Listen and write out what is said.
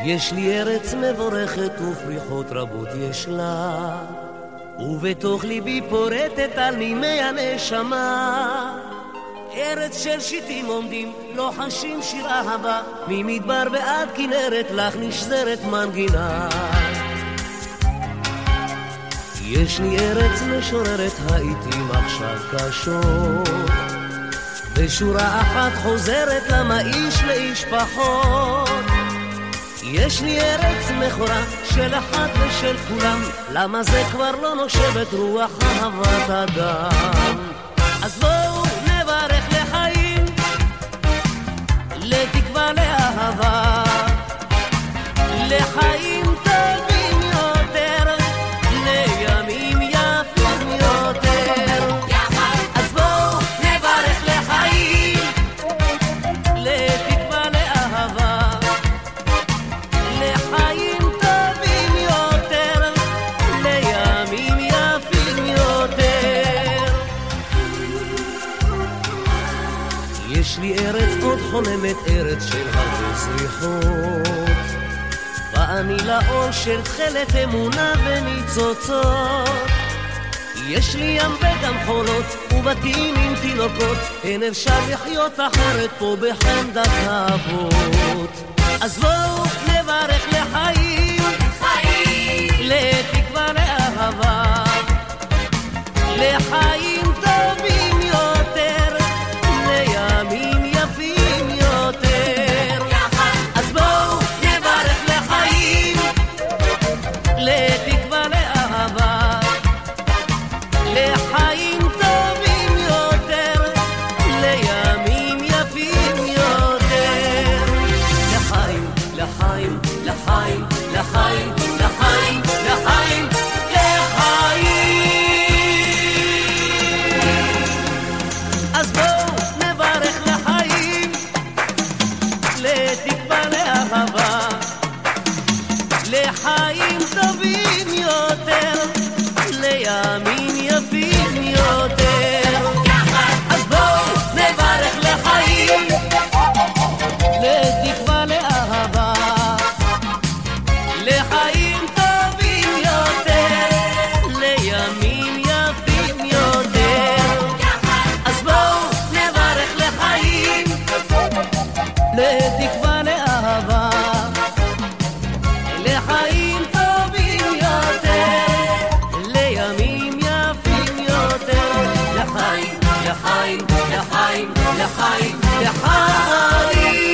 יש לי ארץ מבורכת ופריחות רבות יש לה, ובתוך ליבי פורטת על נימי הנשמה. ארץ של שיטים עומדים, לוחשים שיר אהבה, ממדבר ועד כנרת לך נשזרת מנגינה. יש לי ארץ משוררת העיתים עכשיו קשות, בשורה אחת חוזרת למה איש לאיש פחות. יש לי ארץ מכורה של אחת ושל כולם, למה זה כבר לא נושבת רוח אהבת אדם. אז בואו נברך לחיים, לתקווה לאהבה, לחיים טובים יותר, לימים יפים יותר. אז בואו נברך לחיים, לתקווה לאהבה, לחיים טובים יותר, לימים יפים יותר. יש לי ארץ עוד חולמת, ארץ של הרבה זריחות, ואני לאור של תחלת אמונה וניצוצות. יש לי ים וגם חולות ובתים עם תינוקות, אין אפשר לחיות אחרת פה בחמדת האבות. אז בואו נברך לחיים, לתקווה לאהבה, לחיים טובים יותר, לימים יפים יותר. אז בואו נברך לחיים, לתקווה לאהבה, לחיים טובים יותר, לימים יפים יותר. לחיים, לחיים, לחיים, לחיים, לחיים, לחיים, לחיים. אז בואו נברך לחיים, לתקווה לאהבה, לחיים טובים יותר, לימים יפים יותר. אז בואו נברך לחיים, לתקווה לאהבה, לחיים טובים יותר, לימים יפים יותר. אז בואו נברך לחיים, לתקווה לאהבה, לחיים טובים יותר, לימים יפים יותר. לחיים, לחיים, לחיים, לחיים, לחיים.